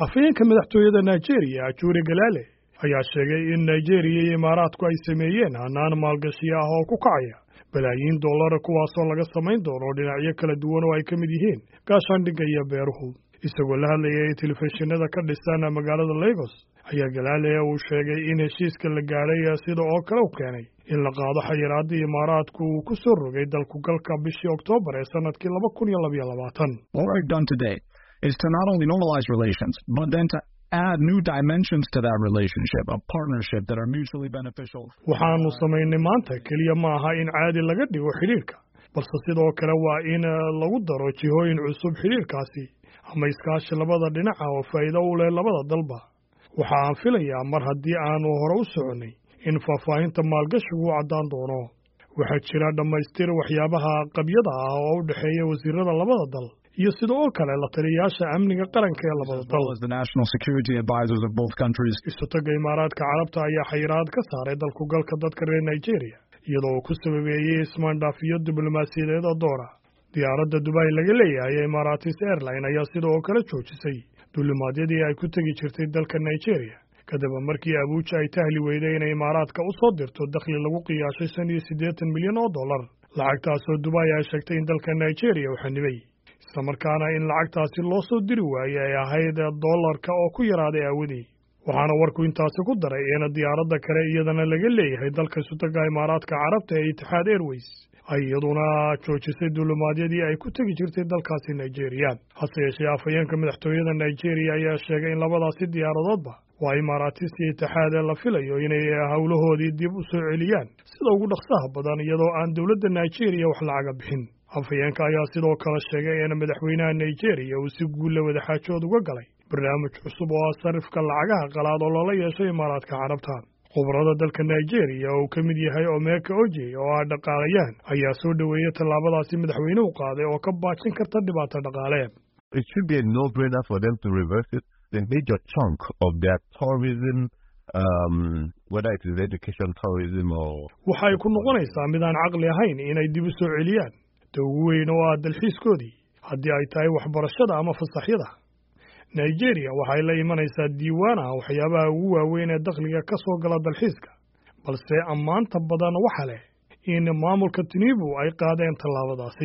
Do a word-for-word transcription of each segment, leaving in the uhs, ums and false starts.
afhayeenka madaxtooyada Nigeria Ajuri Galale ayaa sheegay in Nigeria iyo Imaaraadku ay sameeyeen hanaan maalgashi ah oo ku kacaya balaayiin dollar kuwaasoo laga samayn doono dhinacyo kala duwan oo ay ka mid yihiin gaashaandhigga iyo beeruhu. Isagoo la hadlayay telefishinada ka dhisan magaalada Lagos ayaa Galale uu sheegay in heshiiska la gaaray sida oo kale uu keenay in la qaado xayiraadii Imaaraadku uu ku soo rogay dalku galka bishii Oktoobar ee sanadkii laba kun iyo laba iyo labaatan. What we've done today is to not only normalize relations, but then to add new dimensions to that relationship, a partnership that are mutually beneficial. Waxaanu samaynay maanta kaliya ma aha in caadi laga dhigo xiriirka, balse sidoo kale waa in lagu daro jihooyin cusub xiriirkaasi ama iskaashi labada dhinac oo faa'iido u leh labada dalba. Waxa aan filayaa mar haddii aanu hore u soconay in faahfaahinta maalgashigu u caddaan doono. Waxaa jira dhammaystir waxyaabaha qabyada ah oo u dhexeeya wasiirada labada dal iyo sidoo kale la taliyayaasha amniga qaranka ee labada dal. Isutaga Imaaraadka Carabta ayaa xayiraad ka saaray dalku galka dadka reer Nigeria iyadoo uu ku sababeeyey ismaandhaafiyo diblomaasiyadeed oo door ah. Diyaaradda Dubai laga leeyahay ee Emirates Airline ayaa sidoo kale joojisay duulimaadyadii ay ku tegi jirtay dalka Nigeria kadib markii Abuja ay tahli weyday inay Imaaraadka u soo dirto dakhli lagu qiyaashay shan iyo siddeetan milyan oo dollar. Lacagtaasoo Dubai ay sheegtay in dalka Nigeria uu xanibay, isla markaana in lacagtaasi loo soo diri waayay ay ahayd dollarka oo ku yaraaday awadii. Waxaana warku intaasi ku daray in diyaaradda kale iyadana laga leeyahay dalka isutaga Imaaraadka Carabta ee Etihad Airways ay iyaduna joojisay duulimaadyadii ay ku tegi jirtay dalkaasi Nigeria. Hase yeeshee afhayeenka madaxtooyada Nigeria ayaa sheegay in labadaasi diyaaradoodba waa Imaaratis iyo Etihad la filayo inay hawlahoodii dib u soo celiyaan sida ugu dhaqsaha badan iyadoo aan dowladda Nigeria wax lacaga bixin. Afhayeenka ayaa sidoo kale sheegay in madaxweynaha Nigeria uu si guul leh wadaxaajood uga galay barnaamij cusub oo sarifka lacagaha qalaad oo loola yeeshay Imaaraadka Carabta. Khubarada dalka Nigeria oo ka mid yahay Omeka Oje oo ah dhaqaalayahan ayaa soo dhaweeyay tallaabadaasi madaxweynuhu qaaday oo ka baajin karta dhibaato dhaqaale. It should be a no-brainer for them to reverse it. The major chunk of their tourism, um, whether it is education tourism or... waxay ku noqonaysaa mid aan caqli ahayn inay dib u soo celiyaan ta ugu weyn oo ah dalxiiskoodii haddii ay tahay waxbarashada ama fasaxyada. Nigeria waxay la imanaysaa diiwaan ah waxyaabaha ugu waaweyn ee dakhliga ka soo gala dalxiiska, balse ammaanta badan waxa leh in maamulka Tinubu ay qaadeen tallaabadaasi.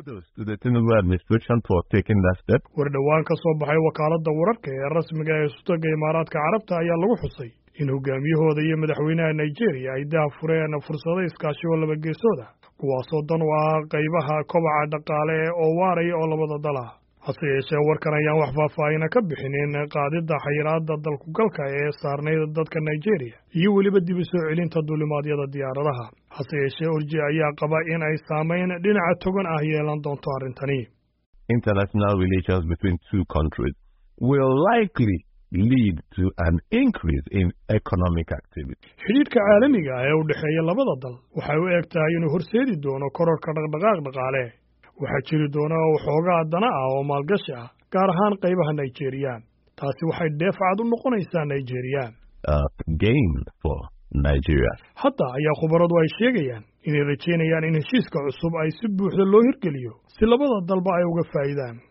War dhawaan ka soo baxay wakaaladda wararka ee rasmiga ee isutaga Imaaraadka Carabta ayaa lagu xusay in hogaamiyahooda iyo madaxweynaha Nigeria ay daahfureen fursado iskaashi oo laba geesood ah kuwaasoo dan u ah qaybaha kobaca dhaqaale oo waaraya oo labada dal ah. hase yeeshee warkan ayaan wax faahfaahina ka bixinin qaadidda xayiraadda dalku galka ee saarnayd dadka Nigeria iyo weliba dib u soo celinta duulimaadyada diyaaradaha. hase yeeshee Orji ayaa qaba in ay saameyn dhinaca togan ah yeelan doonto arrintani. International relations between two countries will likely lead to an increase in economic activity. Xidhiidhka caalamiga ah ee u dhexeeya labada dal waxay u egtahay inuu horseedi doono kororka dhaqdhaqaaq dhaqaale. waxaa jiri doona waxoogaa dana ah oo maalgashi ah gaar ahaan qaybaha Nigeria. taasi waxay dheefcad u noqonaysaa Nigeria. Uh, gain for Nigeria. Hadda ayaa khubaradu ay sheegayaan inay rajeynayaan in heshiiska cusub ay si buuxda loo hirgeliyo si labada dalba ay uga faa'iidaan.